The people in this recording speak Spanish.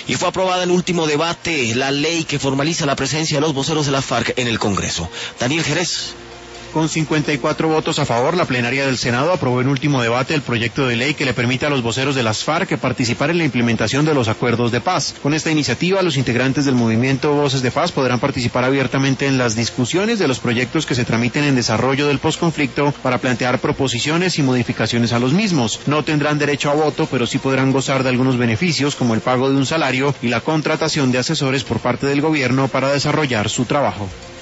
Y fue aprobada en último debate la ley que formaliza la presencia de los voceros de la FARC en el Congreso. Daniel Jerez. Con 54 votos a favor, la plenaria del Senado aprobó en último debate el proyecto de ley que le permite a los voceros de las FARC participar en la implementación de los acuerdos de paz. Con esta iniciativa, los integrantes del movimiento Voces de Paz podrán participar abiertamente en las discusiones de los proyectos que se tramiten en desarrollo del posconflicto para plantear proposiciones y modificaciones a los mismos. No tendrán derecho a voto, pero sí podrán gozar de algunos beneficios como el pago de un salario y la contratación de asesores por parte del gobierno para desarrollar su trabajo.